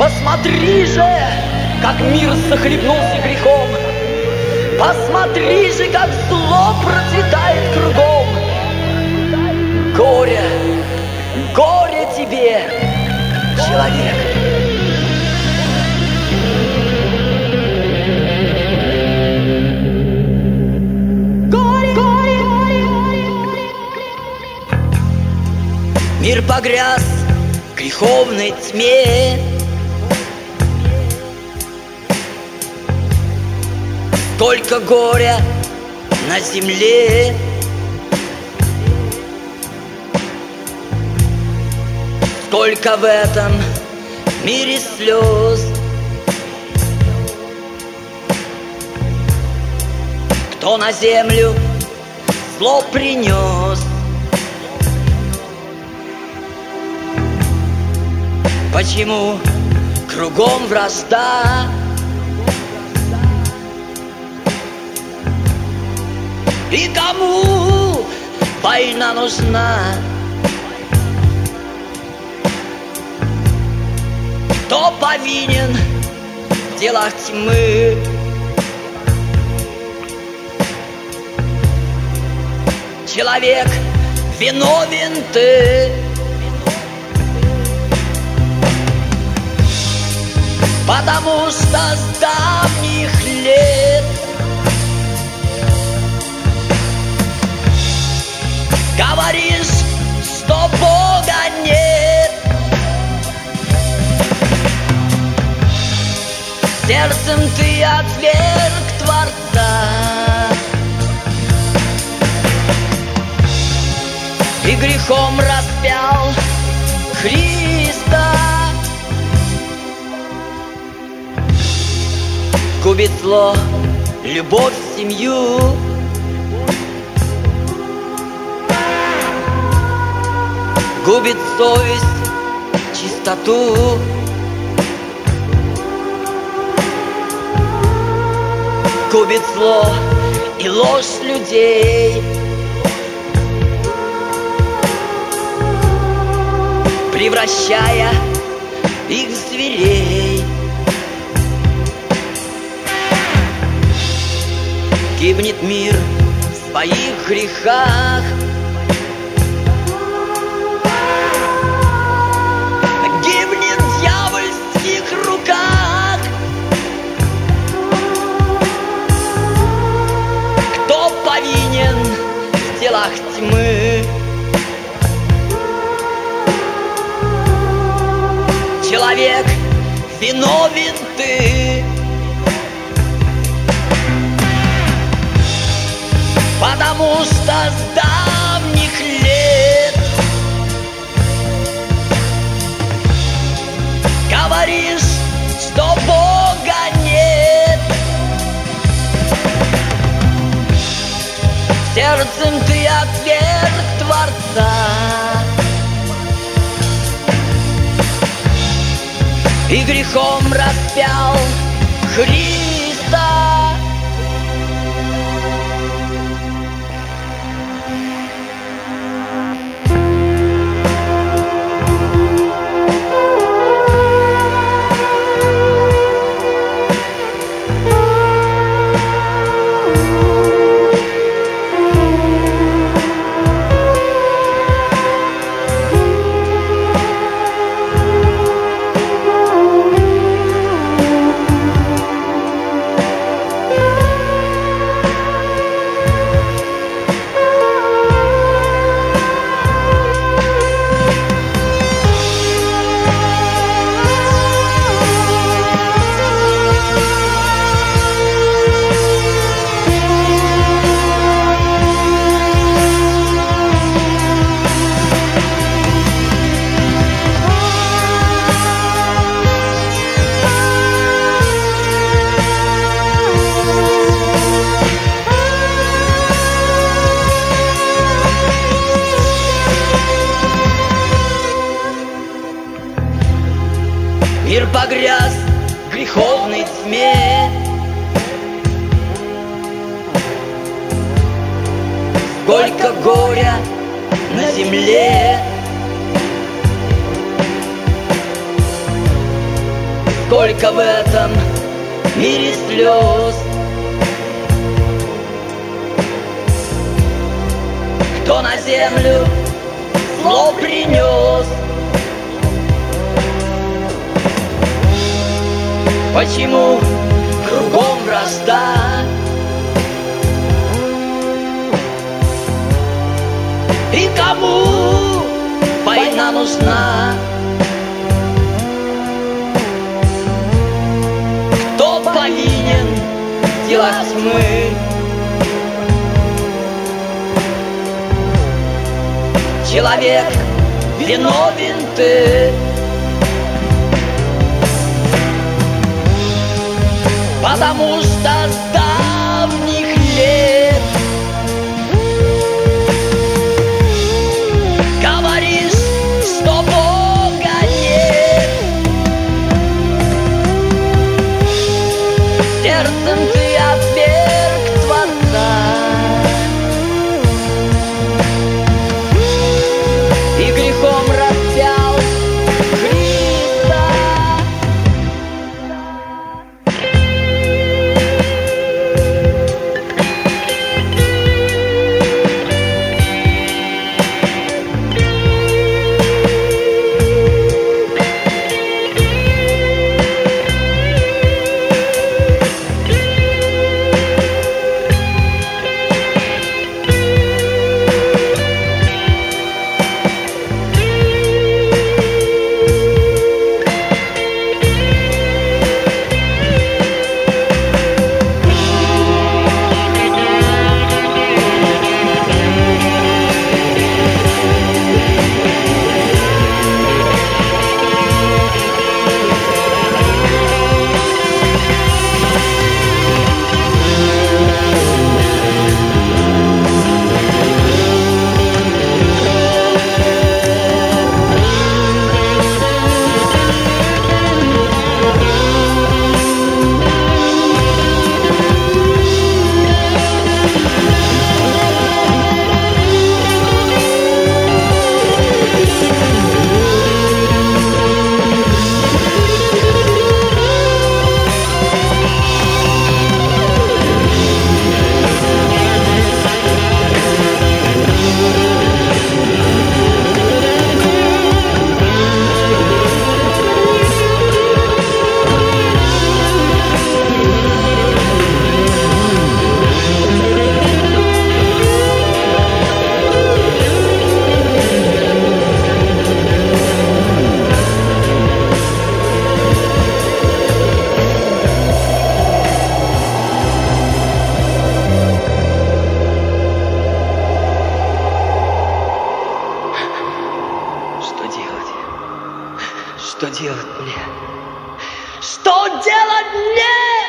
Посмотри же, как мир захлебнулся грехом. Посмотри же, как зло процветает кругом. Горе, горе тебе, человек. Мир погряз в греховной тьме. Сколько горя на земле, сколько в этом мире слез. Кто на землю зло принес? Почему кругом вражда? И кому война нужна? Кто повинен в делах тьмы? Человек, виновен ты, потому что с давних лет говоришь, что Бога нет. Сердцем ты отверг Творца и грехом распял Христа. Губит зло любовь в семью, губит совесть чистоту. Губит зло и ложь людей, превращая их в зверей. Гибнет мир в своих грехах, гибнет в дьявольских руках. Кто повинен в делах тьмы? Человек, виновен ты, потому что с давних лет говоришь, что Бога нет. Сердцем ты отверг Творца и грехом распял Христа. Мир погряз в греховной тьме, сколько горя на земле, Только в этом мире слез кто на землю зло принес? Почему кругом вражда? И кому война нужна? Кто повинен в делах тьмы? Человек, виновен ты, потому что с давних лет говоришь, что Бога нет. Сердцем ты отверг Творца и грехом распял Христа. Что делать мне? Что делать мне?